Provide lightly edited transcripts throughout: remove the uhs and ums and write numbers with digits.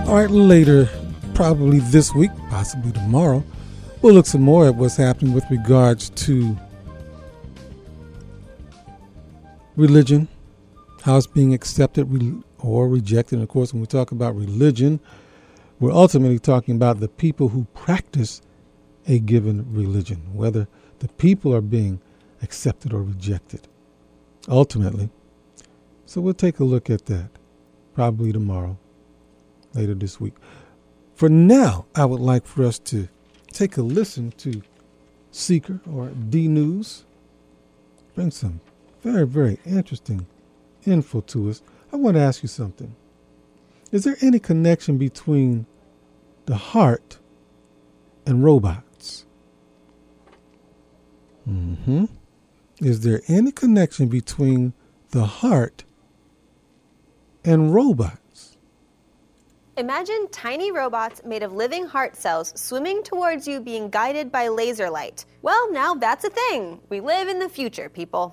All right, later, probably this week, possibly tomorrow, we'll look some more at what's happening with regards to religion, how it's being accepted or rejected. And of course, when we talk about religion, we're ultimately talking about the people who practice a given religion, whether the people are being accepted or rejected, ultimately. So we'll take a look at that probably tomorrow, later this week. For now, I would like for us to take a listen to Seeker or D News. Bring some very, very interesting info to us. I want to ask you something. Is there any connection between the heart and robots? Is there any connection between the heart and robots? Imagine tiny robots made of living heart cells swimming towards you being guided by laser light. Well, now that's a thing. We live in the future, people.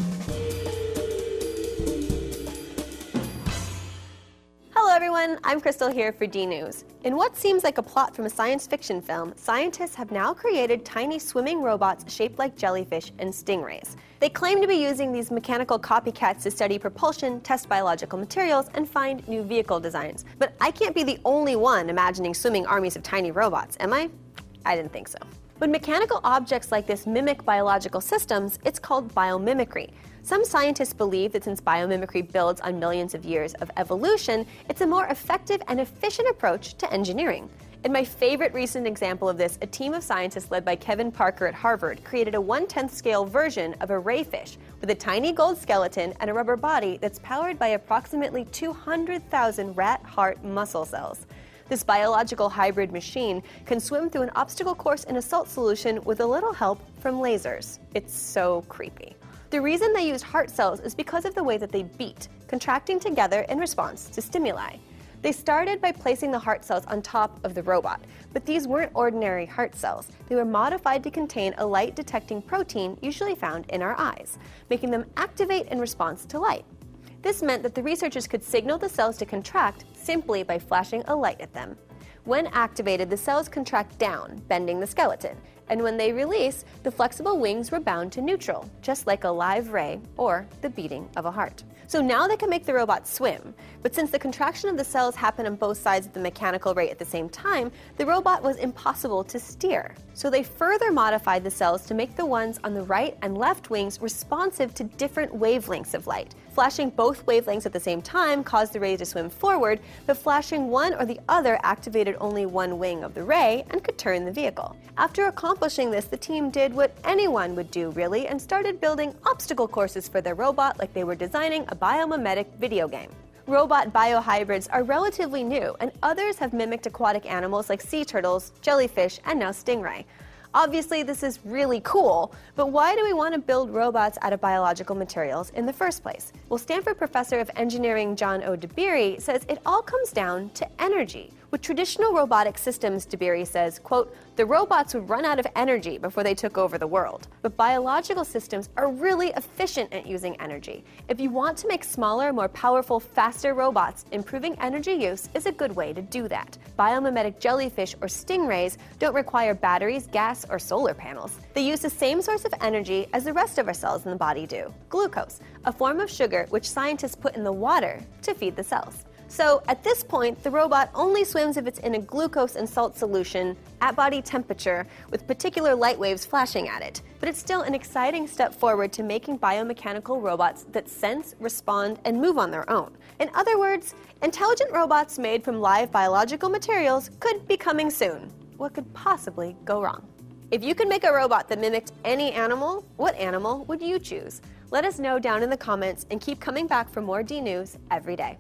Hello everyone, I'm Crystal here for D News. In what seems like a plot from a science fiction film, scientists have now created tiny swimming robots shaped like jellyfish and stingrays. They claim to be using these mechanical copycats to study propulsion, test biological materials, and find new vehicle designs. But I can't be the only one imagining swimming armies of tiny robots, am I? I didn't think so. When mechanical objects like this mimic biological systems, it's called biomimicry. Some scientists believe that since biomimicry builds on millions of years of evolution, it's a more effective and efficient approach to engineering. In my favorite recent example of this, a team of scientists led by Kevin Parker at Harvard created a 1/10 scale version of a rayfish with a tiny gold skeleton and a rubber body that's powered by approximately 200,000 rat heart muscle cells. This biological hybrid machine can swim through an obstacle course in a salt solution with a little help from lasers. It's so creepy. The reason they used heart cells is because of the way that they beat, contracting together in response to stimuli. They started by placing the heart cells on top of the robot, but these weren't ordinary heart cells. They were modified to contain a light-detecting protein usually found in our eyes, making them activate in response to light. This meant that the researchers could signal the cells to contract simply by flashing a light at them. When activated, the cells contract down, bending the skeleton, and when they release, the flexible wings were bound to neutral, just like a live ray or the beating of a heart. So now they can make the robot swim, but since the contraction of the cells happened on both sides of the mechanical rate at the same time, the robot was impossible to steer. So they further modified the cells to make the ones on the right and left wings responsive to different wavelengths of light. Flashing both wavelengths at the same time caused the ray to swim forward, but flashing one or the other activated only one wing of the ray and could turn the vehicle. After accomplishing this, the team did what anyone would do, really, and started building obstacle courses for their robot like they were designing a biomimetic video game. Robot biohybrids are relatively new, and others have mimicked aquatic animals like sea turtles, jellyfish, and now stingray. Obviously, this is really cool, but why do we want to build robots out of biological materials in the first place? Well, Stanford professor of engineering John O. Dabiri says it all comes down to energy. With traditional robotic systems, Dabiri says, quote, the robots would run out of energy before they took over the world. But biological systems are really efficient at using energy. If you want to make smaller, more powerful, faster robots, improving energy use is a good way to do that. Biomimetic jellyfish or stingrays don't require batteries, gas, or solar panels. They use the same source of energy as the rest of our cells in the body do, glucose, a form of sugar which scientists put in the water to feed the cells. So at this point, the robot only swims if it's in a glucose and salt solution at body temperature with particular light waves flashing at it. But it's still an exciting step forward to making biomechanical robots that sense, respond, and move on their own. In other words, intelligent robots made from live biological materials could be coming soon. What could possibly go wrong? If you could make a robot that mimicked any animal, what animal would you choose? Let us know down in the comments and keep coming back for more D News every day.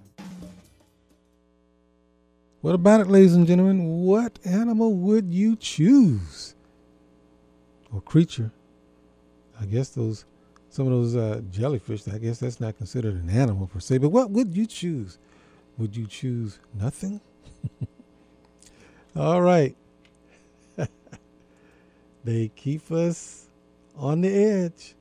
What about it, ladies and gentlemen? What animal would you choose? Or creature? I guess some of those jellyfish, I guess that's not considered an animal per se, but what would you choose? Would you choose nothing? All right. They keep us on the edge.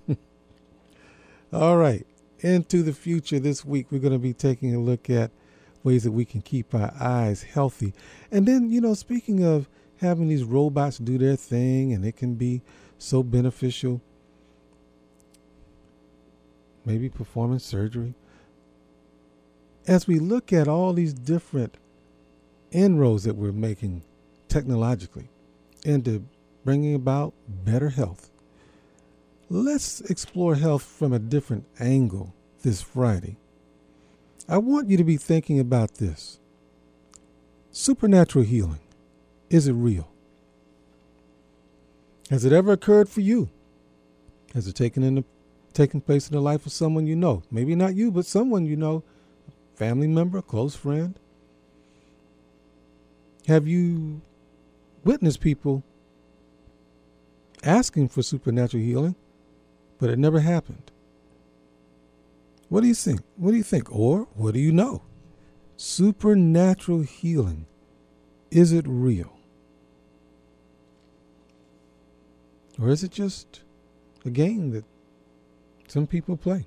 All right. Into the future this week, we're going to be taking a look at ways that we can keep our eyes healthy. And then, speaking of having these robots do their thing, and it can be so beneficial, maybe performing surgery. As we look at all these different inroads that we're making technologically into bringing about better health, let's explore health from a different angle this Friday. I want you to be thinking about this. Supernatural healing. Is it real? Has it ever occurred for you? Has it taken place in the life of someone you know? Maybe not you, but someone you know, a family member, a close friend. Have you witnessed people asking for supernatural healing, but it never happened? What do you think? What do you think? Or what do you know? Supernatural healing. Is it real? Or is it just a game that some people play?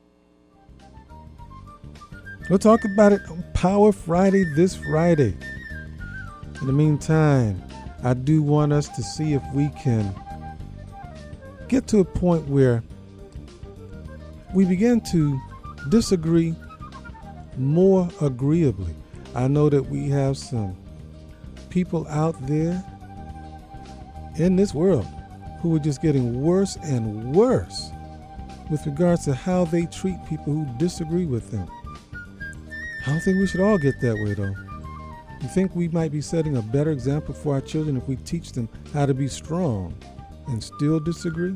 We'll talk about it on Power Friday this Friday. In the meantime, I do want us to see if we can get to a point where we begin to disagree more agreeably. I know that we have some people out there in this world who are just getting worse and worse with regards to how they treat people who disagree with them. I don't think we should all get that way, though. You think we might be setting a better example for our children if we teach them how to be strong and still disagree?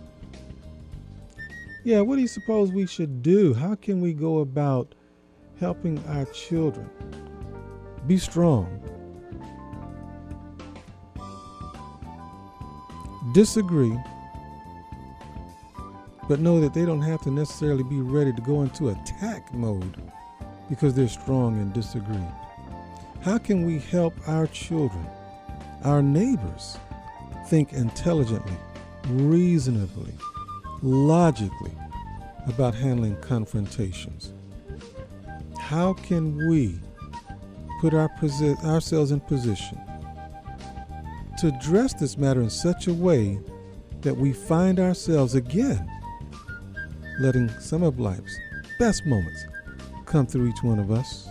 Yeah, what do you suppose we should do? How can we go about helping our children be strong, disagree, but know that they don't have to necessarily be ready to go into attack mode because they're strong and disagree? How can we help our children, our neighbors, think intelligently, reasonably, logically about handling confrontations? How can we put ourselves in position to address this matter in such a way that we find ourselves again letting some of life's best moments come through each one of us?